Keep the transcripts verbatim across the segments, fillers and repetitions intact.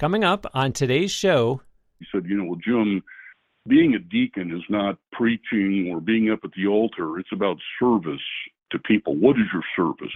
Coming up on today's show. He said, you know, well, Jim, being a deacon is not preaching or being up at the altar. It's about service to people. What is your service?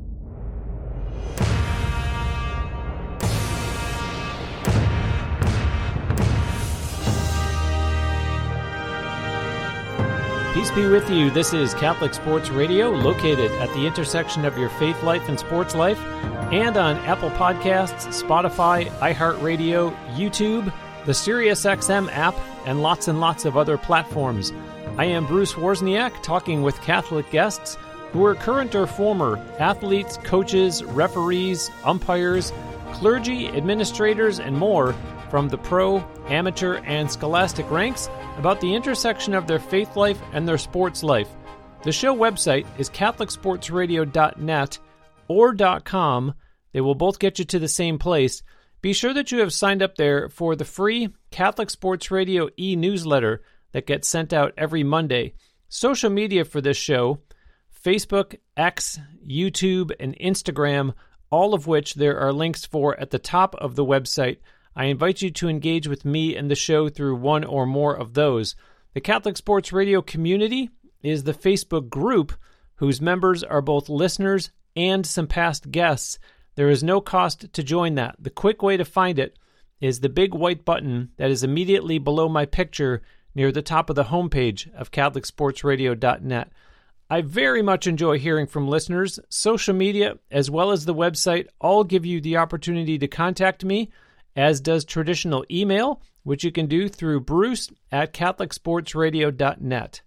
Peace be with you. This is Catholic Sports Radio, located at the intersection of your faith life and sports life, and on Apple Podcasts, Spotify, iHeartRadio, YouTube, the SiriusXM app, and lots and lots of other platforms. I am Bruce Wozniak, talking with Catholic guests who are current or former athletes, coaches, referees, umpires, clergy, administrators, and more from the pro, amateur, and scholastic ranks about the intersection of their faith life and their sports life. The show website is catholic sports radio dot net or .com. They will both get you to the same place. Be sure that you have signed up there for the free Catholic Sports Radio e-newsletter that gets sent out every Monday. Social media for this show, Facebook, X, YouTube, and Instagram, all of which there are links for at the top of the website. I invite you to engage with me and the show through one or more of those. The Catholic Sports Radio community is the Facebook group whose members are both listeners and some past guests. There is no cost to join that. The quick way to find it is the big white button that is immediately below my picture near the top of the homepage of catholic sports radio dot net. I very much enjoy hearing from listeners. Social media, as well as the website, all give you the opportunity to contact me, as does traditional email, which you can do through bruce at catholic sports radio dot net.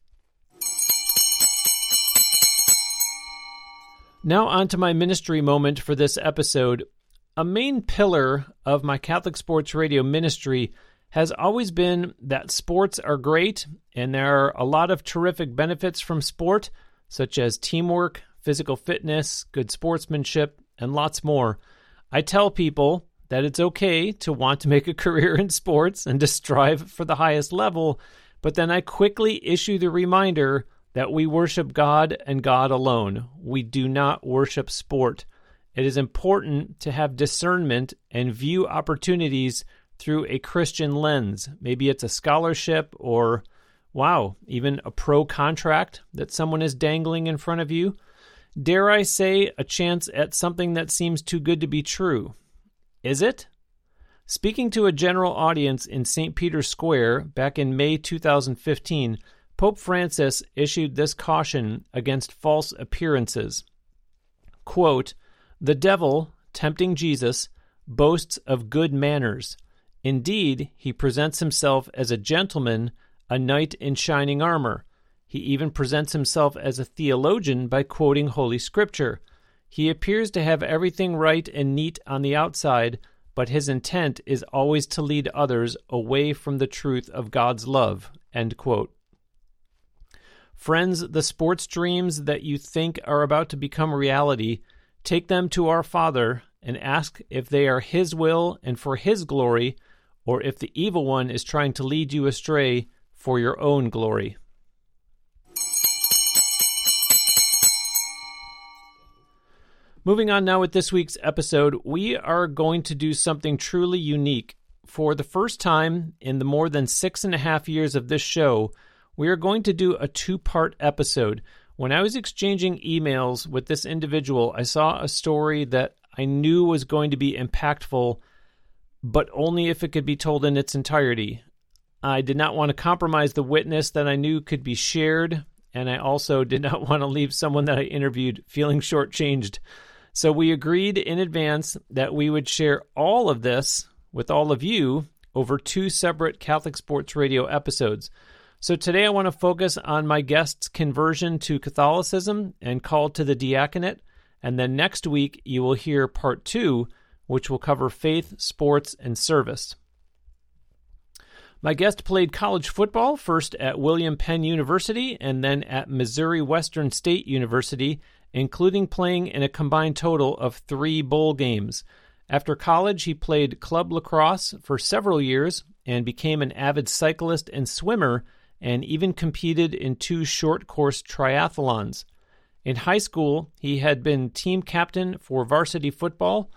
Now on to my ministry moment for this episode. A main pillar of my Catholic Sports Radio ministry has always been that sports are great, and there are a lot of terrific benefits from sport, such as teamwork, physical fitness, good sportsmanship, and lots more. I tell people that it's okay to want to make a career in sports and to strive for the highest level, but then I quickly issue the reminder that we worship God and God alone. We do not worship sport. It is important to have discernment and view opportunities through a Christian lens. Maybe it's a scholarship or, wow, even a pro contract that someone is dangling in front of you. Dare I say, a chance at something that seems too good to be true. Is it? Speaking to a general audience in Saint Peter's Square back in May two thousand fifteen, Pope Francis issued this caution against false appearances. Quote, "The devil, tempting Jesus, boasts of good manners. Indeed, he presents himself as a gentleman, a knight in shining armor. He even presents himself as a theologian by quoting Holy Scripture. He appears to have everything right and neat on the outside, but his intent is always to lead others away from the truth of God's love." End quote. Friends, the sports dreams that you think are about to become reality, take them to our Father and ask if they are His will and for His glory, or if the evil one is trying to lead you astray for your own glory. Moving on now with this week's episode, we are going to do something truly unique. For the first time in the more than six and a half years of this show, we are going to do a two-part episode. When I was exchanging emails with this individual, I saw a story that I knew was going to be impactful, but only if it could be told in its entirety. I did not want to compromise the witness that I knew could be shared, and I also did not want to leave someone that I interviewed feeling shortchanged. So we agreed in advance that we would share all of this with all of you over two separate Catholic Sports Radio episodes. So today I want to focus on my guest's conversion to Catholicism and call to the diaconate, and then next week you will hear part two, which will cover faith, sports, and service. My guest played college football, first at William Penn University and then at Missouri Western State University, including playing in a combined total of three bowl games. After college, he played club lacrosse for several years and became an avid cyclist and swimmer, and even competed in two short-course triathlons. In high school, he had been team captain for varsity football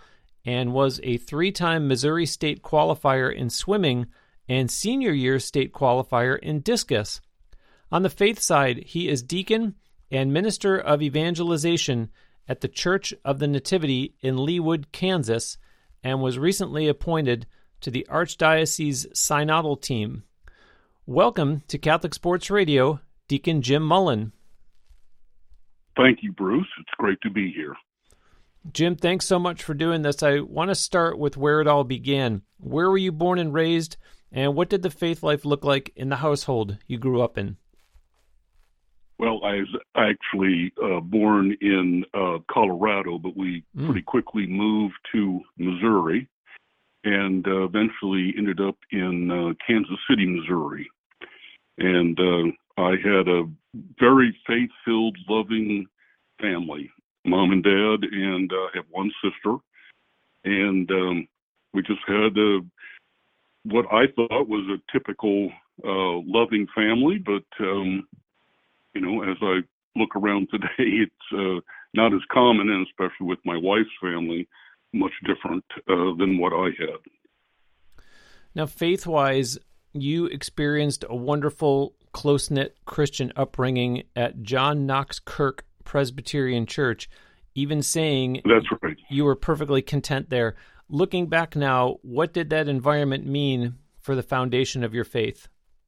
and was a three-time Missouri State qualifier in swimming and senior year state qualifier in discus. On the faith side, he is deacon and minister of evangelization at the Church of the Nativity in Leawood, Kansas, and was recently appointed to the Archdiocese Synodal Team. Welcome to Catholic Sports Radio, Deacon Jim Mullen. Thank you, Bruce. It's great to be here. Jim, thanks so much for doing this. I want to start with where it all began. Where were you born and raised, and what did the faith life look like in the household you grew up in? Well, I was actually uh, born in uh, Colorado, but we mm. pretty quickly moved to Missouri and uh, eventually ended up in uh, Kansas City, Missouri. And uh, I had a very faith-filled, loving family, mom and dad, and I uh, have one sister. And um, we just had a, what I thought was a typical uh, loving family, but um, you know, as I look around today, it's uh, not as common, and especially with my wife's family, much different uh, than what I had. Now, faith-wise, you experienced a wonderful, close-knit Christian upbringing at John Knox Kirk Presbyterian Church, even saying That's right. you were perfectly content there. Looking back now, what did that environment mean for the foundation of your faith?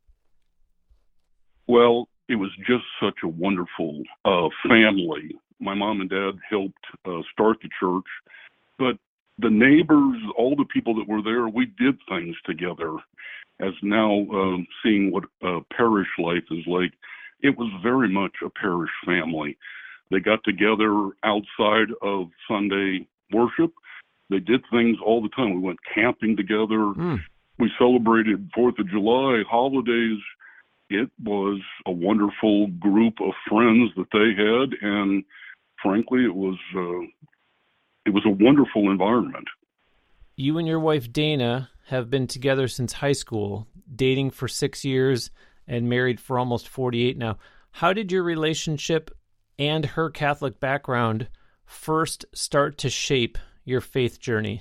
Well, it was just such a wonderful uh, family. My mom and dad helped uh, start the church, but the neighbors, all the people that were there, we did things together. As now uh, seeing what uh, parish life is like, it was very much a parish family. They got together outside of Sunday worship. They did things all the time. We went camping together. Mm. We celebrated Fourth of July, holidays. It was a wonderful group of friends that they had, and frankly, it was uh, it was a wonderful environment. You and your wife, Dana, have been together since high school, dating for six years and married for almost forty-eight now. How did your relationship and her Catholic background first start to shape your faith journey?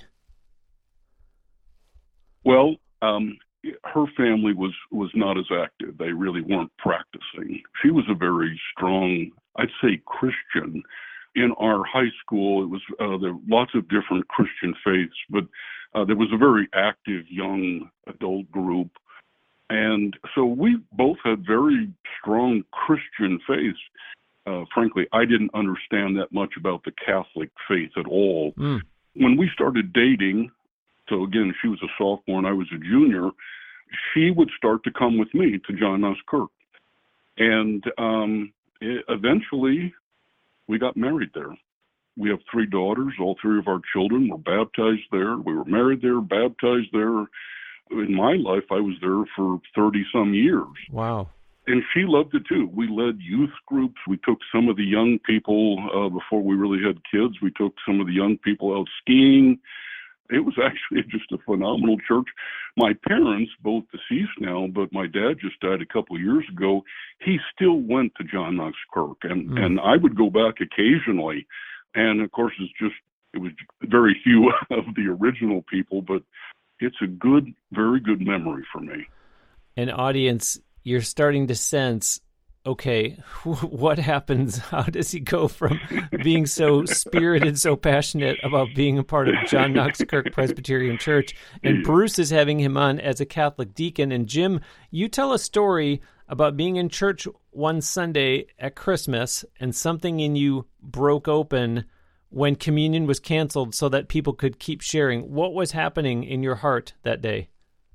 Well, um, her family was, was not as active. They really weren't practicing. She was a very strong, I'd say, Christian. In our high school, it was uh, there were lots of different Christian faiths, but uh, there was a very active young adult group. And so we both had very strong Christian faiths. Uh, frankly, I didn't understand that much about the Catholic faith at all. Mm. When we started dating, so again, she was a sophomore and I was a junior, she would start to come with me to John Knox Kirk. And um, it, eventually, we got married there. We have three daughters. All three of our children were baptized there. We were married there, baptized there. In my life, I was there for thirty-some years. Wow. And she loved it, too. We led youth groups. We took some of the young people, uh, before we really had kids, we took some of the young people out skiing. It was actually just a phenomenal church. My parents, both deceased now, but my dad just died a couple of years ago. He still went to John Knox Kirk, and, mm. and I would go back occasionally. And, of course, it's just it was very few of the original people, but it's a good, very good memory for me. An audience, you're starting to sense, okay, what happens? How does he go from being so spirited, so passionate about being a part of John Knox Kirk Presbyterian Church? And Bruce is having him on as a Catholic deacon. And Jim, you tell a story about being in church one Sunday at Christmas and something in you broke open when communion was canceled so that people could keep sharing. What was happening in your heart that day?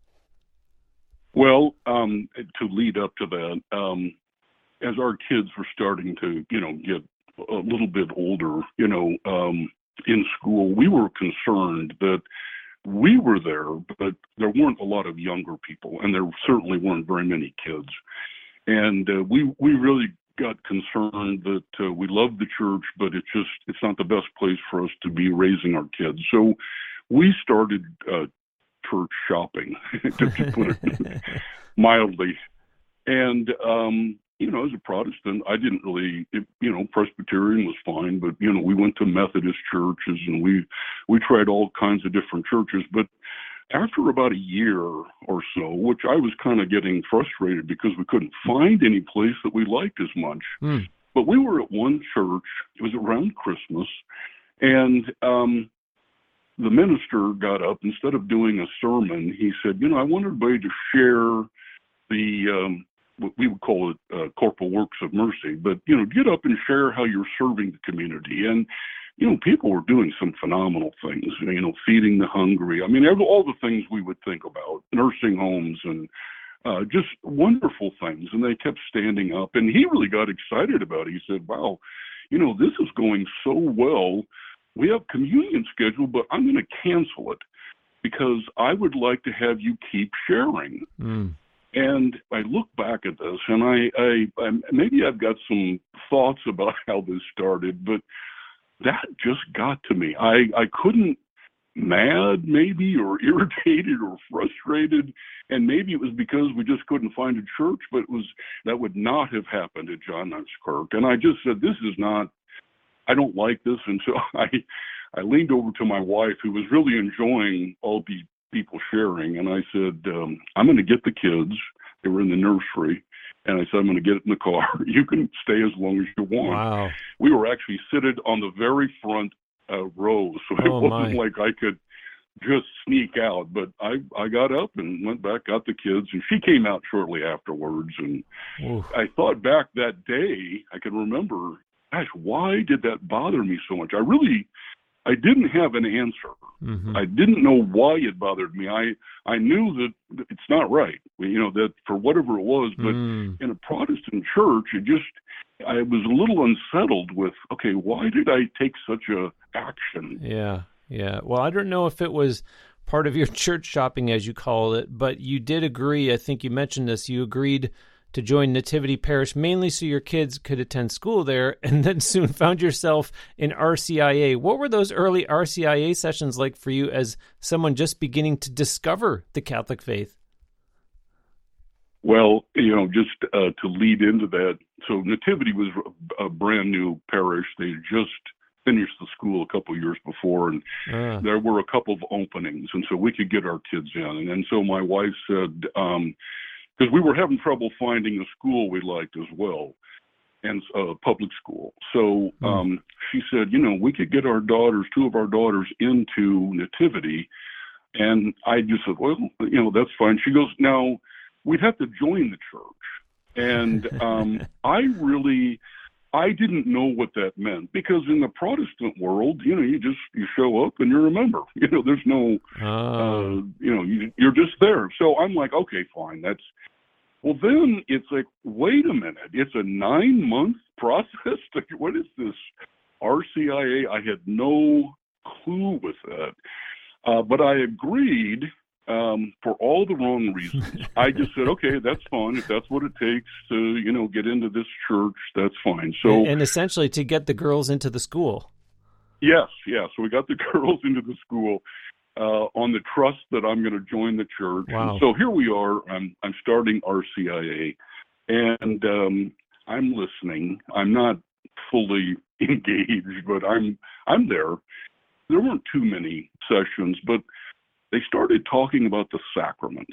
Well, um, to lead up to that, um, as our kids were starting to, you know, get a little bit older, you know, um, in school, we were concerned that we were there, but there weren't a lot of younger people, and there certainly weren't very many kids. And uh, we we really got concerned that uh, we love the church, but it's just it's not the best place for us to be raising our kids. So we started uh, church shopping, to put it mildly. And um, you know, as a Protestant, I didn't really, it, you know, Presbyterian was fine, but, you know, we went to Methodist churches and we, we tried all kinds of different churches. But after about a year or so, which I was kind of getting frustrated because we couldn't find any place that we liked as much. Mm. But we were at one church, it was around Christmas, and um, the minister got up, instead of doing a sermon, he said, you know, I want everybody to share the, um, what we would call it uh, corporal works of mercy, but, you know, get up and share how you're serving the community. And, you know, people were doing some phenomenal things, you know, feeding the hungry. I mean, all the things we would think about, nursing homes and uh, just wonderful things. And they kept standing up, and he really got excited about it. He said, wow, you know, this is going so well. We have communion scheduled, but I'm going to cancel it because I would like to have you keep sharing. Mm. And I look back at this, and I, I, I maybe I've got some thoughts about how this started, but that just got to me. I, I couldn't, mad maybe, or irritated or frustrated, and maybe it was because we just couldn't find a church, but it was, that would not have happened at John Knox Kirk. And I just said, this is not, I don't like this. And so I, I leaned over to my wife, who was really enjoying all the people sharing, and I said, um, I'm going to get the kids. They were in the nursery. And I said, I'm going to get it in the car. You can stay as long as you want. Wow. We were actually seated on the very front uh, row, so it oh, wasn't my. like I could just sneak out. But I, I got up and went back, got the kids, and she came out shortly afterwards. And Oof. I thought back that day, I can remember, gosh, why did that bother me so much? I really, I didn't have an answer. Mm-hmm. I didn't know why it bothered me. I, I knew that it's not right, you know, that for whatever it was, but mm. in a Protestant church, it just, I was a little unsettled with, okay, why did I take such a action? Yeah, yeah. Well, I don't know if it was part of your church shopping, as you call it, but you did agree, I think you mentioned this, you agreed to join Nativity Parish mainly so your kids could attend school there, and then soon found yourself in R C I A. What were those early R C I A sessions like for you as someone just beginning to discover the Catholic faith? Well, you know, just uh, to lead into that, so Nativity was a brand new parish. They just finished the school a couple of years before, and uh. there were a couple of openings, and so we could get our kids in. And then so my wife said, um, because we were having trouble finding a school we liked as well, and a uh, public school. So um, mm. she said, you know, we could get our daughters, two of our daughters, into Nativity. And I just said, well, you know, that's fine. She goes, now, we'd have to join the church. And um, I really, I didn't know what that meant, because in the Protestant world, you know, you just, you show up and you're a member. You know, there's no, oh. uh, you know, you, you're just there. So I'm like, okay, fine, that's, well, then it's like, wait a minute, it's a nine-month process? What is this R C I A? I had no clue with that. Uh, but I agreed um, for all the wrong reasons. I just said, okay, that's fine. If that's what it takes to, you know, get into this church, that's fine. So, and essentially to get the girls into the school. Yes, yeah. So we got the girls into the school. Uh, on the trust that I'm going to join the church. Wow. So here we are. I'm I'm starting R C I A, and um, I'm listening. I'm not fully engaged, but I'm I'm there. There weren't too many sessions, but they started talking about the sacraments,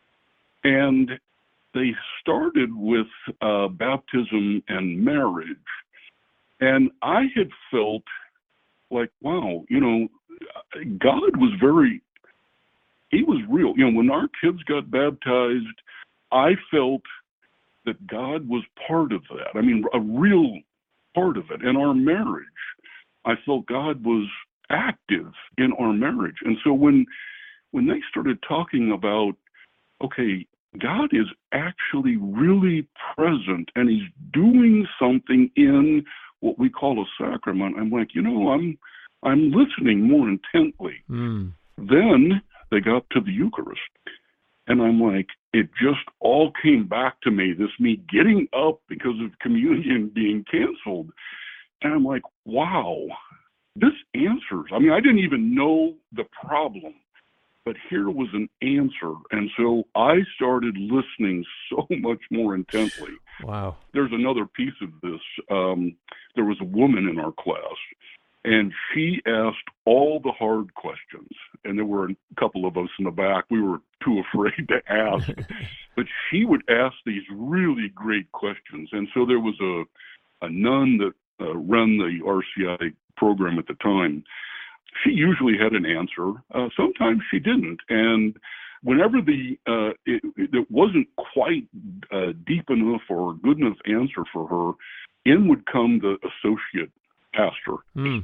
and they started with uh, baptism and marriage, and I had felt like, wow, you know, God was very, he was real. You know, when our kids got baptized, I felt that God was part of that. I mean, a real part of it. In our marriage, I felt God was active in our marriage. And so when when they started talking about, okay, God is actually really present and he's doing something in what we call a sacrament, I'm like, you know, I'm I'm listening more intently. Mm. Then they got to the Eucharist, and I'm like, it just all came back to me, this me getting up because of communion being canceled. And I'm like, wow, this answers. I mean, I didn't even know the problem but here was an answer. And so I started listening so much more intently. Wow. There's another piece of this. Um, there was a woman in our class, and she asked all the hard questions. And there were a couple of us in the back. We were too afraid to ask. But she would ask these really great questions. And so there was a, a nun that uh, ran the R C I program at the time. She usually had an answer. Uh, sometimes she didn't. And whenever the uh, it, it wasn't quite uh, deep enough or good enough answer for her, in would come the associate pastor. Mm.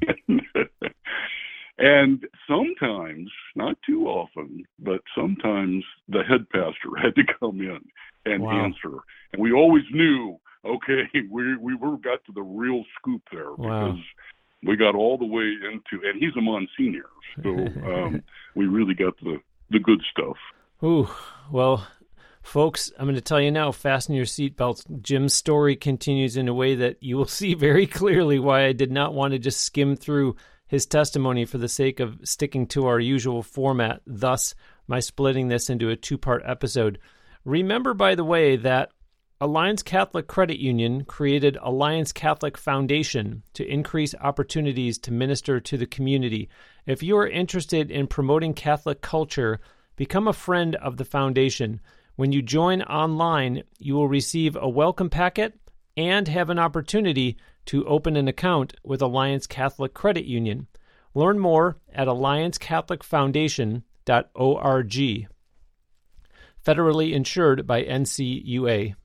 And sometimes, not too often, but sometimes the head pastor had to come in and wow. answer. And we always knew, okay, we we were got to the real scoop there wow. because we got all the way into, and he's a Monsignor, so um, we really got the, the good stuff. Ooh, well, folks, I'm going to tell you now, fasten your seatbelts. Jim's story continues in a way that you will see very clearly why I did not want to just skim through his testimony for the sake of sticking to our usual format, thus my splitting this into a two-part episode. Remember, by the way, that Alliance Catholic Credit Union created Alliance Catholic Foundation to increase opportunities to minister to the community. If you are interested in promoting Catholic culture, become a friend of the foundation. When you join online, you will receive a welcome packet and have an opportunity to open an account with Alliance Catholic Credit Union. Learn more at alliance catholic foundation dot org. Federally insured by N C U A.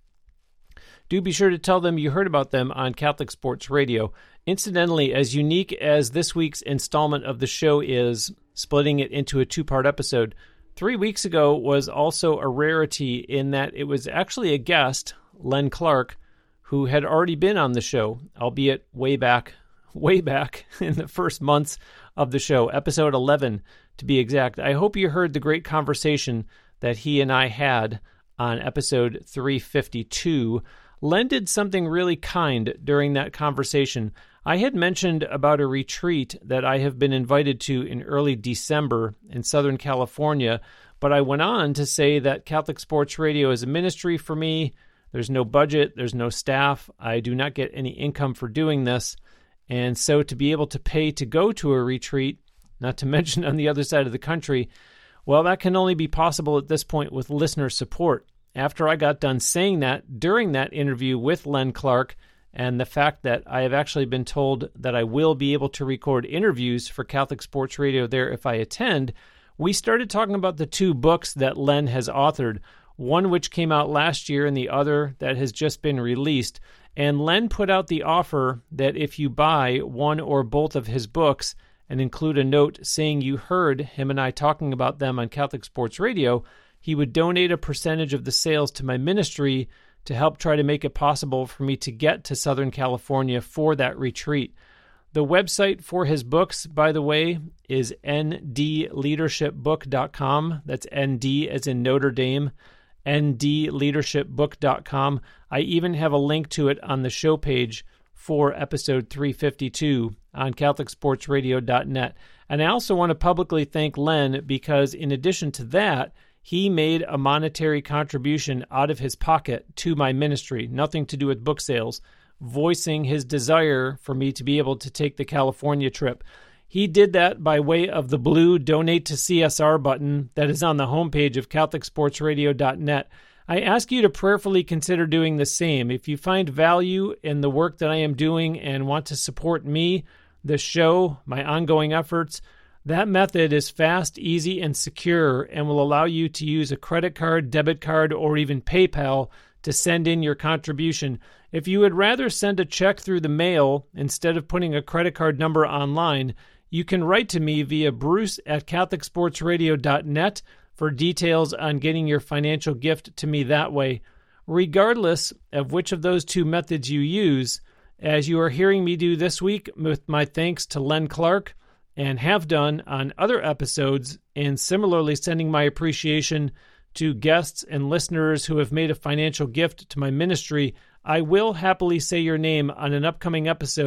Do be sure to tell them you heard about them on Catholic Sports Radio. Incidentally, as unique as this week's installment of the show is, splitting it into a two-part episode, three weeks ago was also a rarity in that it was actually a guest, Len Clark, who had already been on the show, albeit way back, way back in the first months of the show, episode eleven to be exact. I hope you heard the great conversation that he and I had on episode three fifty-two. Len did something really kind during that conversation. I had mentioned about a retreat that I have been invited to in early December in Southern California, but I went on to say that Catholic Sports Radio is a ministry for me. There's no budget, there's no staff, I do not get any income for doing this, and so to be able to pay to go to a retreat, not to mention on the other side of the country, well, that can only be possible at this point with listener support. After I got done saying that during that interview with Len Clark, and the fact that I have actually been told that I will be able to record interviews for Catholic Sports Radio there if I attend, we started talking about the two books that Len has authored, one which came out last year and the other that has just been released. And Len put out the offer that if you buy one or both of his books and include a note saying you heard him and I talking about them on Catholic Sports Radio, he would donate a percentage of the sales to my ministry to help try to make it possible for me to get to Southern California for that retreat. The website for his books, by the way, is n d leadership book dot com. That's N D as in Notre Dame, n d leadership book dot com. I even have a link to it on the show page for episode three fifty-two on catholic sports radio dot net. And I also want to publicly thank Len because in addition to that, he made a monetary contribution out of his pocket to my ministry, nothing to do with book sales, voicing his desire for me to be able to take the California trip. He did that by way of the blue Donate to C S R button that is on the homepage of catholic sports radio dot net. I ask you to prayerfully consider doing the same. If you find value in the work that I am doing and want to support me, the show, my ongoing efforts, that method is fast, easy, and secure and will allow you to use a credit card, debit card, or even PayPal to send in your contribution. If you would rather send a check through the mail instead of putting a credit card number online, you can write to me via bruce at catholic sports radio dot net for details on getting your financial gift to me that way. Regardless of which of those two methods you use, as you are hearing me do this week with my thanks to Len Clark, and have done on other episodes, and similarly sending my appreciation to guests and listeners who have made a financial gift to my ministry, I will happily say your name on an upcoming episode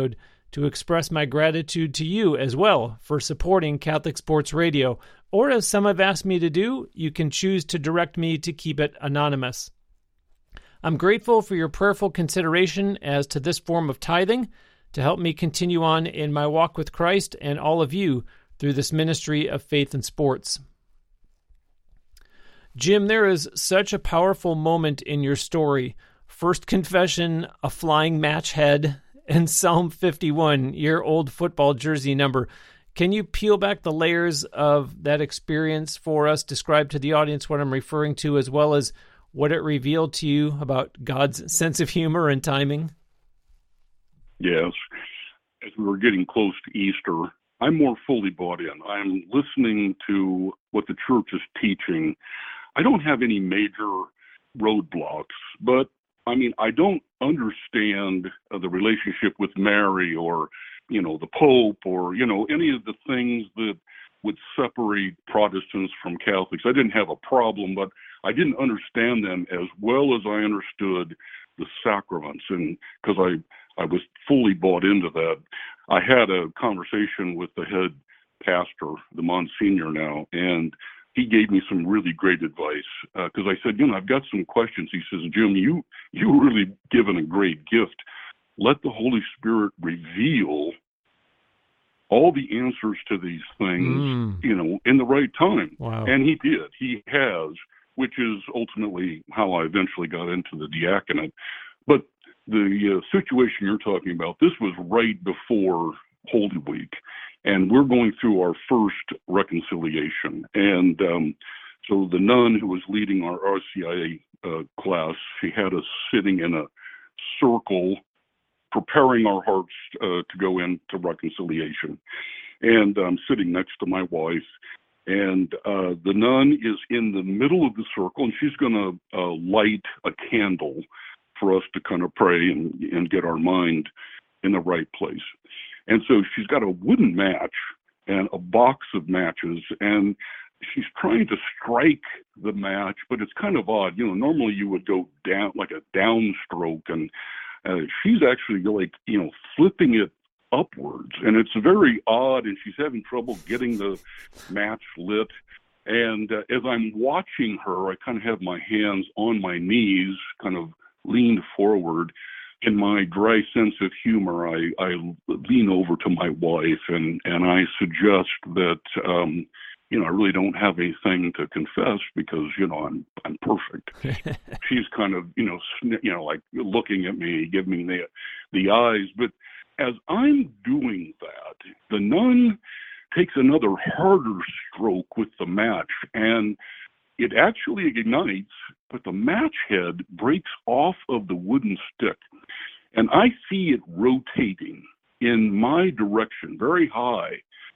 to express my gratitude to you as well for supporting Catholic Sports Radio. Or as some have asked me to do, you can choose to direct me to keep it anonymous. I'm grateful for your prayerful consideration as to this form of tithing to help me continue on in my walk with Christ and all of you through this ministry of faith and sports. Jim, there is such a powerful moment in your story. First confession, a flying match head, and Psalm fifty-one, your old football jersey number. Can you peel back the layers of that experience for us? Describe to the audience what I'm referring to, as well as what it revealed to you about God's sense of humor and timing. Yes. As we were getting close to Easter, I'm more fully bought in. I'm listening to what the church is teaching. I don't have any major roadblocks, but I mean, I don't understand uh, the relationship with Mary or, you know, the Pope or, you know, any of the things that would separate Protestants from Catholics. I didn't have a problem, but I didn't understand them as well as I understood the sacraments. And because I, I was fully bought into that, I had a conversation with the head pastor, the Monsignor now, and he gave me some really great advice because uh, I said, you know, I've got some questions. He says, Jim, you you really given a great gift. Let the Holy Spirit reveal all the answers to these things, mm. you know, in the right time. Wow. And he did. He has, which is ultimately how I eventually got into the diaconate. But the uh, situation you're talking about, this was right before Holy Week. And we're going through our first reconciliation. And um, so the nun who was leading our R C I A uh, class, she had us sitting in a circle, preparing our hearts uh, to go into reconciliation. And I'm sitting next to my wife. And uh, the nun is in the middle of the circle, and she's going to uh, light a candle for us to kind of pray and, and get our mind in the right place. And so she's got a wooden match and a box of matches, and she's trying to strike the match, but it's kind of odd. You know, normally you would go down, like a downstroke, and uh, she's actually like, you know, flipping it upwards. And it's very odd, and she's having trouble getting the match lit. And uh, as I'm watching her, I kind of have my hands on my knees, kind of leaned forward. In my dry sense of humor, I, I lean over to my wife and, and I suggest that, um, you know, I really don't have anything to confess because, you know, I'm I'm perfect. She's kind of, you know, sn- you know, like looking at me, giving me the, the eyes. But as I'm doing that, the nun takes another harder stroke with the match, and it actually ignites, but the match head breaks off of the wooden stick. And I see it rotating in my direction, very high.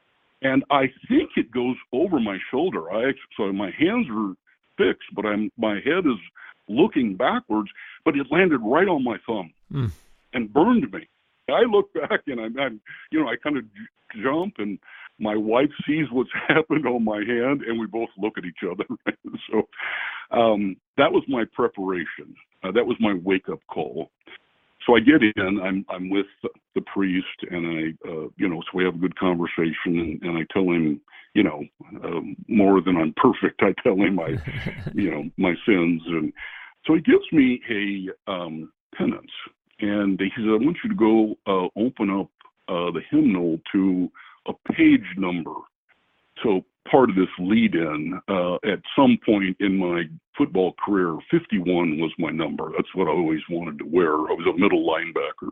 And I think it goes over my shoulder. I actually, so my hands are fixed, but I'm my head is looking backwards, but it landed right on my thumb mm. and burned me. I look back and I'm, I'm you know, I kind of j- jump and my wife sees what's happened on my hand, and we both look at each other. so um, that was my preparation. Uh, that was my wake-up call. So I get in. I'm I'm with the priest, and I, uh, you know, so we have a good conversation, and, and I tell him, you know, um, more than I'm perfect. I tell him my, you know, my sins, and so he gives me a um, penance, and he says, I want you to go uh, open up uh, the hymnal to a page number. So part of this lead-in, uh, at some point in my football career, fifty-one was my number. That's what I always wanted to wear. I was a middle linebacker.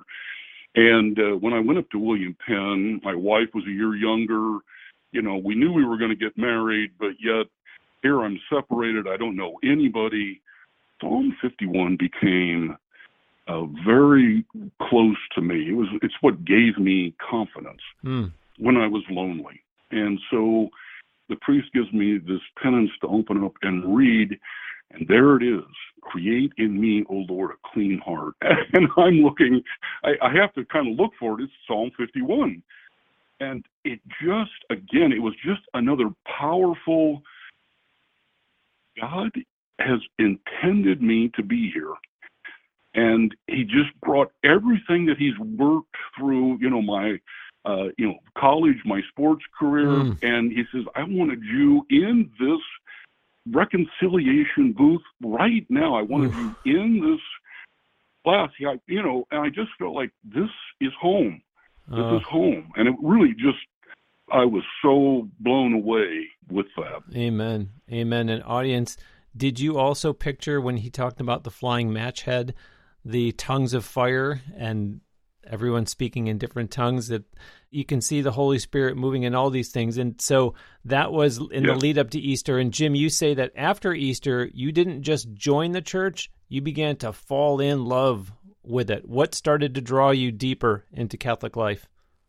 And uh, when I went up to William Penn, my wife was a year younger. You know, we knew we were going to get married, but yet here I'm separated. I don't know anybody. Psalm fifty-one became uh, very close to me. It was, it's what gave me confidence mm. when I was lonely. And so the priest gives me this penance to open up and read, and there it is. Create in me, O Lord, a clean heart. And I'm looking, I, I have to kind of look for it. It's Psalm fifty-one. And it just, again, it was just another powerful, God has intended me to be here. And he just brought everything that he's worked through, you know, my, uh, you know, college, my sports career. Mm. And he says, I wanted you in this reconciliation booth right now. I wanted Oof. you in this class. Yeah, you know, and I just felt like this is home. This uh. is home. And it really just, I was so blown away with that. Amen. Amen. And audience, did you also picture when he talked about the flying match head, the tongues of fire and everyone speaking in different tongues, that you can see the Holy Spirit moving in all these things? And so that was in yeah. the lead up to Easter. And Jim, you say that after Easter, you didn't just join the church, you began to fall in love with it. What started to draw you deeper into Catholic life?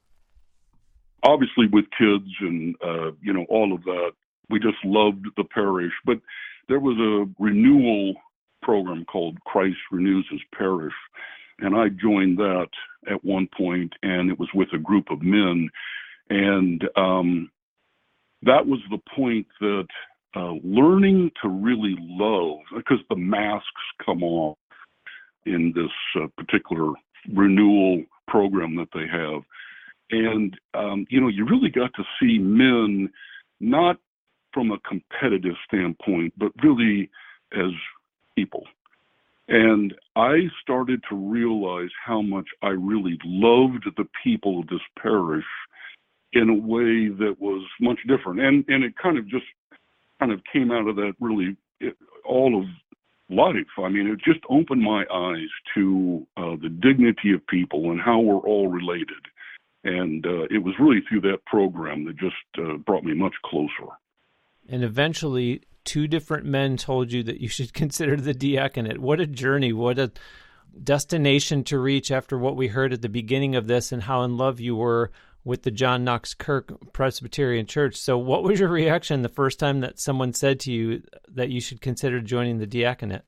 Obviously with kids and, uh, you know, all of that, we just loved the parish. But there was a renewal program called Christ Renews His Parish, and I joined that at one point, and it was with a group of men. And um, that was the point that uh, learning to really love, because the masks come off in this uh, particular renewal program that they have. And, um, you know, you really got to see men not from a competitive standpoint, but really as people. And I started to realize how much I really loved the people of this parish in a way that was much different. And and it kind of just kind of came out of that really it, all of life. I mean, it just opened my eyes to uh, the dignity of people and how we're all related. And uh, it was really through that program that just uh, brought me much closer. And eventually, two different men told you that you should consider the diaconate. What a journey, what a destination to reach after what we heard at the beginning of this and how in love you were with the John Knox Kirk Presbyterian Church. So what was your reaction the first time that someone said to you that you should consider joining the diaconate?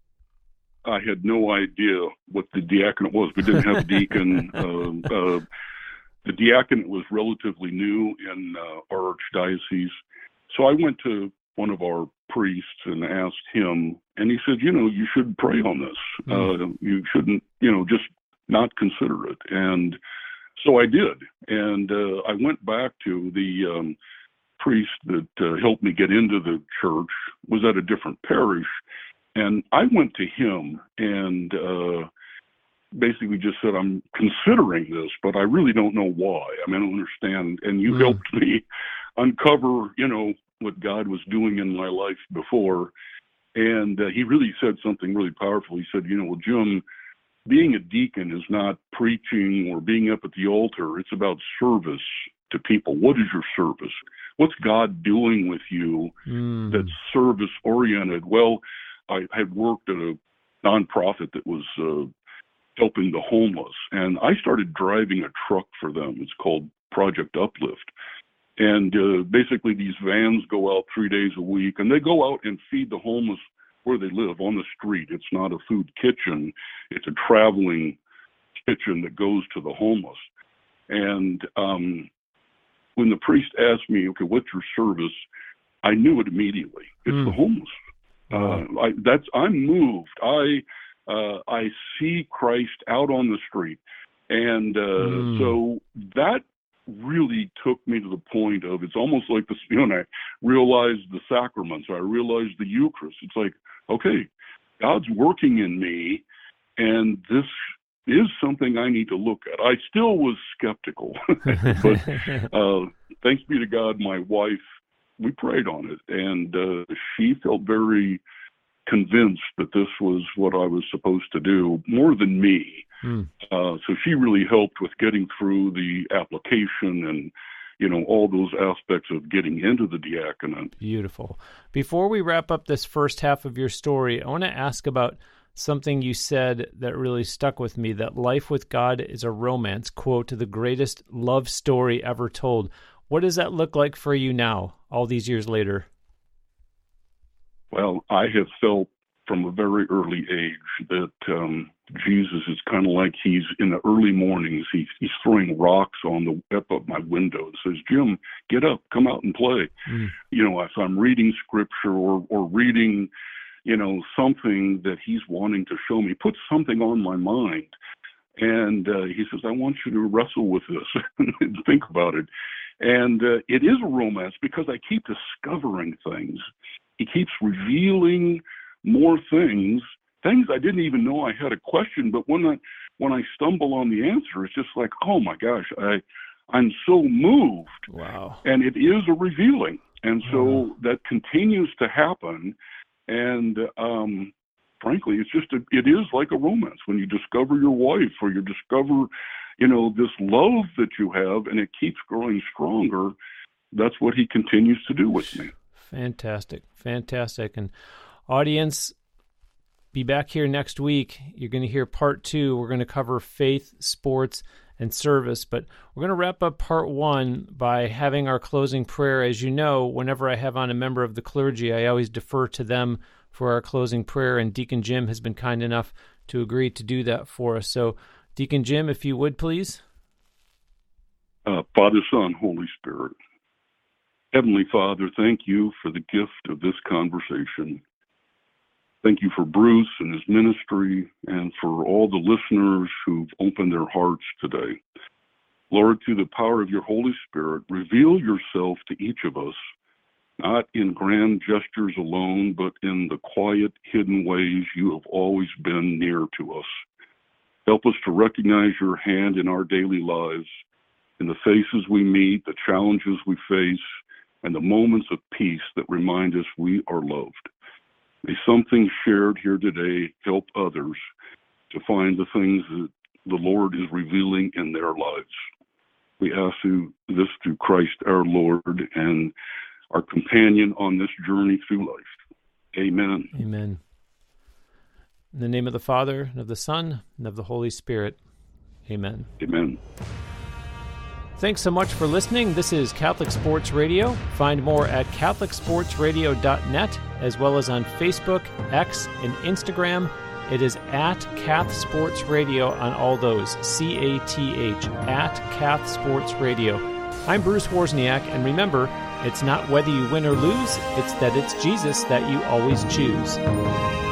I had no idea what the diaconate was. We didn't have a deacon. uh, uh, The diaconate was relatively new in uh, our archdiocese. So I went to one of our priests and asked him, and he said, you know, you should pray on this. Mm. Uh, you shouldn't, you know, just not consider it. And so I did. And uh, I went back to the um, priest that uh, helped me get into the church, was at a different parish. And I went to him and uh, basically just said, I'm considering this, but I really don't know why. I mean, I don't understand. And you mm. helped me uncover, you know, what God was doing in my life before. And uh, he really said something really powerful. He said, you know, well, Jim, being a deacon is not preaching or being up at the altar. It's about service to people. What is your service? What's God doing with you mm. that's service oriented? Well, I had worked at a nonprofit that was uh, helping the homeless, and I started driving a truck for them. It's called Project Uplift. And uh, basically these vans go out three days a week, and they go out and feed the homeless where they live, on the street. It's not a food kitchen. It's a traveling kitchen that goes to the homeless. And um, when the priest asked me, okay, what's your service? I knew it immediately. It's mm. the homeless. Uh, I, that's, I'm moved. I, uh, I see Christ out on the street. And uh, mm. so that really took me to the point of, it's almost like this, you know, and I realized the sacraments, I realized the Eucharist. It's like, okay, God's working in me, and this is something I need to look at. I still was skeptical, but uh, thanks be to God, my wife, we prayed on it, and uh, she felt very convinced that this was what I was supposed to do, more than me. Mm. Uh, so she really helped with getting through the application and, you know, all those aspects of getting into the diaconate. Beautiful. Before we wrap up this first half of your story, I want to ask about something you said that really stuck with me, that life with God is a romance, quote, the greatest love story ever told. What does that look like for you now, all these years later? Well, I have felt from a very early age that um, Jesus is kind of like he's in the early mornings. He's, he's throwing rocks on the up of my window and says, Jim, get up, come out and play. Mm. You know, if I'm reading scripture or, or reading, you know, something that he's wanting to show me, put something on my mind. And uh, he says, I want you to wrestle with this and think about it. And uh, it is a romance because I keep discovering things. He keeps revealing more things, things I didn't even know I had a question. But when I, when I stumble on the answer, it's just like, oh my gosh, I, I'm so moved. Wow. And it is a revealing. And so wow. that continues to happen. And um, frankly, it's just, a, it is like a romance when you discover your wife or you discover, you know, this love that you have, and it keeps growing stronger. That's what he continues to do with me. Fantastic. Fantastic. And audience, be back here next week. You're going to hear part two. We're going to cover faith, sports, and service. But we're going to wrap up part one by having our closing prayer. As you know, whenever I have on a member of the clergy, I always defer to them for our closing prayer, and Deacon Jim has been kind enough to agree to do that for us. So, Deacon Jim, if you would, please. Uh, Father, Son, Holy Spirit. Heavenly Father, thank you for the gift of this conversation. Thank you for Bruce and his ministry, and for all the listeners who've opened their hearts today. Lord, through the power of your Holy Spirit, reveal yourself to each of us, not in grand gestures alone, but in the quiet, hidden ways you have always been near to us. Help us to recognize your hand in our daily lives, in the faces we meet, the challenges we face, and the moments of peace that remind us we are loved. May something shared here today help others to find the things that the Lord is revealing in their lives. We ask you this through Christ our Lord and our companion on this journey through life. Amen. Amen. In the name of the Father, and of the Son, and of the Holy Spirit. Amen. Amen. Thanks so much for listening. This is Catholic Sports Radio. Find more at catholic sports radio dot net, as well as on Facebook, X, and Instagram. It is at Cath Sports Radio on all those, C A T H, at Cath Sports Radio. I'm Bruce Wozniak, and remember, it's not whether you win or lose, it's that it's Jesus that you always choose.